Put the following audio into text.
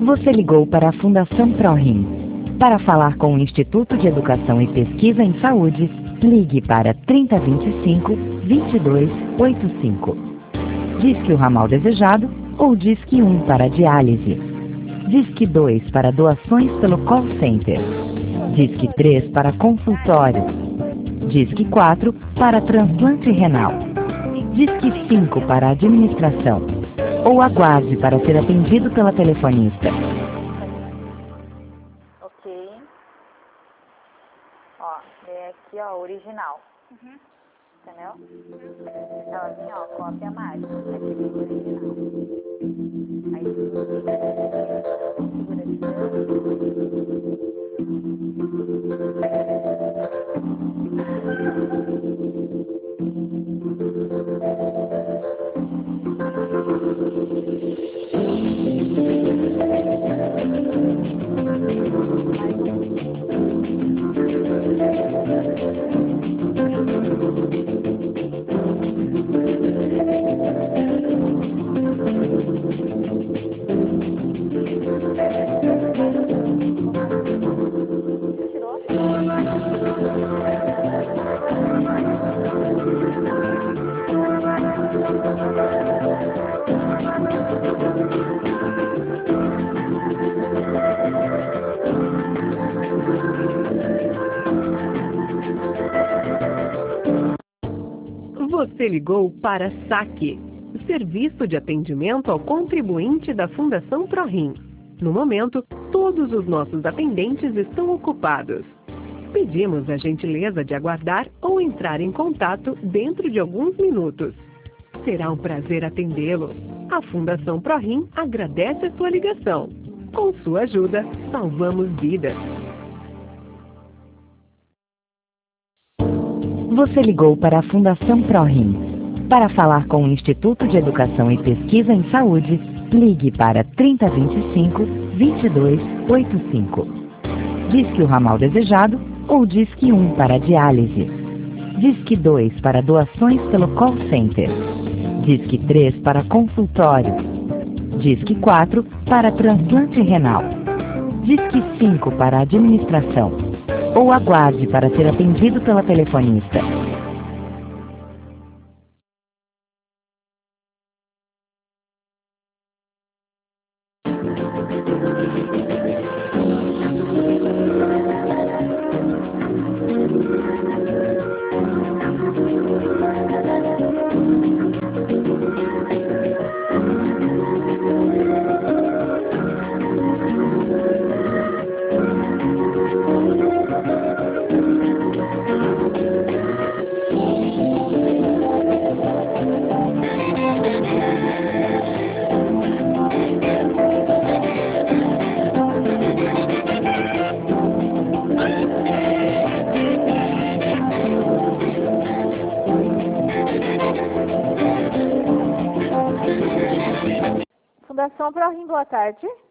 Você ligou para a Fundação ProRim. Para falar com o Instituto de Educação e Pesquisa em Saúde, ligue para 3025-2285. Disque o ramal desejado ou Disque 1 para diálise. Disque 2 para doações pelo call center. Disque 3 para consultório. Disque 4 para transplante renal. Disque 5 para administração. Ou aguarde para ser atendido pela telefonista. Ok. Ó, é aqui, ó, original. Entendeu? Então, assim, ó, cópia mágica. Aqui vem o original. Aí, segura Você ligou para SAC, Serviço de Atendimento ao Contribuinte da Fundação ProRim. No momento, todos os nossos atendentes estão ocupados. Pedimos a gentileza de aguardar ou entrar em contato dentro de alguns minutos. Será um prazer atendê-lo. A Fundação ProRim agradece a sua ligação. Com sua ajuda, salvamos vidas. Você ligou para a Fundação ProRim. Para falar com o Instituto de Educação e Pesquisa em Saúde, ligue para 3025-2285. Disque o ramal desejado ou Disque 1 para diálise. Disque 2 para doações pelo call center. Disque 3 para consultório. Disque 4 para transplante renal. Disque 5 para administração. Ou aguarde para ser atendido pela telefonista. Fundação ProRim, boa tarde.